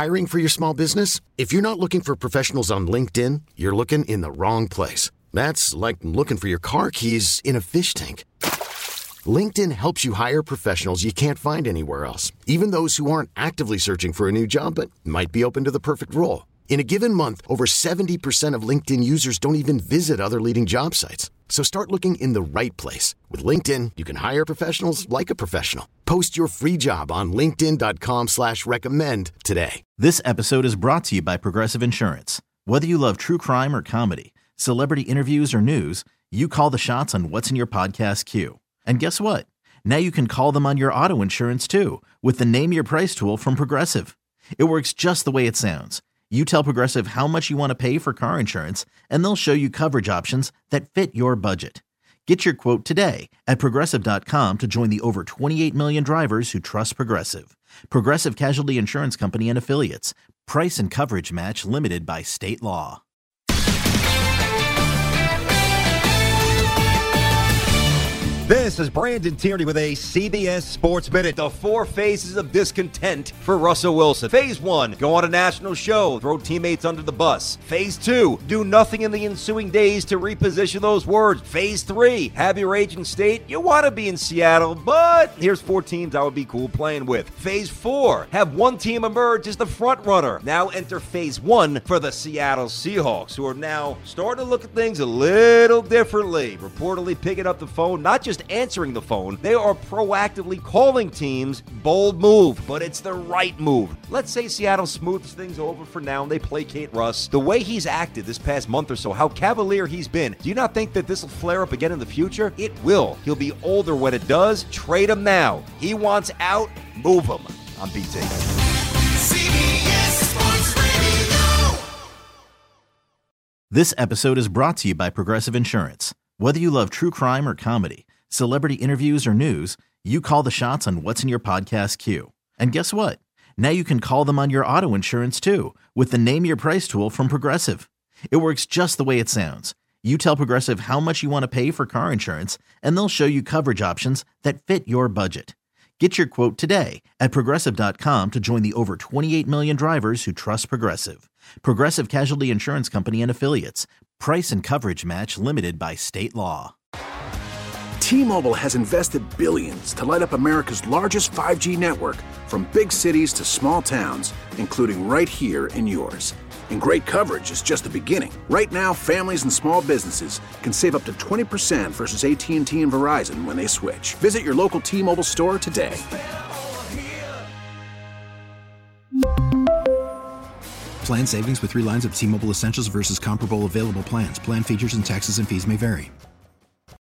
Hiring for your small business? If you're not looking for professionals on LinkedIn, you're looking in the wrong place. That's like looking for your car keys in a fish tank. LinkedIn helps you hire professionals you can't find anywhere else, even those who aren't actively searching for a new job but might be open to the perfect role. In a given month, over 70% of LinkedIn users don't even visit other leading job sites. So start looking in the right place. With LinkedIn, you can hire professionals like a professional. Post your free job on linkedin.com/recommend today. This episode is brought to you by Progressive Insurance. Whether you love true crime or comedy, celebrity interviews or news, you call the shots on what's in your podcast queue. And guess what? Now you can call them on your auto insurance too with the Name Your Price tool from Progressive. It works just the way it sounds. You tell Progressive how much you want to pay for car insurance, and they'll show you coverage options that fit your budget. Get your quote today at Progressive.com to join the over 28 million drivers who trust Progressive. Progressive Casualty Insurance Company and Affiliates. Price and coverage match limited by state law. This is Brandon Tierney with a CBS Sports Minute. The 4 phases of discontent for Russell Wilson. Phase 1, go on a national show, throw teammates under the bus. Phase 2, do nothing in the ensuing days to reposition those words. Phase 3, have your agent state you want to be in Seattle, but here's 4 teams I would be cool playing with. Phase 4, have one team emerge as the front runner. Now enter Phase 1 for the Seattle Seahawks, who are now starting to look at things a little differently. Reportedly picking up the phone, not just answering the phone, they are proactively calling teams. Bold move, but it's the right move. Let's say Seattle smooths things over for now and they placate Russ. The way he's acted this past month or so, how cavalier he's been, do you not think that this will flare up again in the future? It will. He'll be older when it does. Trade him now. He wants out. Move him. I'm BT. CBS Sports Radio. This episode is brought to you by Progressive Insurance. Whether you love true crime or comedy, celebrity interviews or news, you call the shots on what's in your podcast queue. And guess what? Now you can call them on your auto insurance too with the Name Your Price tool from Progressive. It works just the way it sounds. You tell Progressive how much you want to pay for car insurance, and they'll show you coverage options that fit your budget. Get your quote today at Progressive.com to join the over 28 million drivers who trust Progressive. Progressive Casualty Insurance Company and Affiliates. Price and coverage match limited by state law. T-Mobile has invested billions to light up America's largest 5G network, from big cities to small towns, including right here in yours. And great coverage is just the beginning. Right now, families and small businesses can save up to 20% versus AT&T and Verizon when they switch. Visit your local T-Mobile store today. Plan savings with 3 lines of T-Mobile Essentials versus comparable available plans. Plan features and taxes and fees may vary.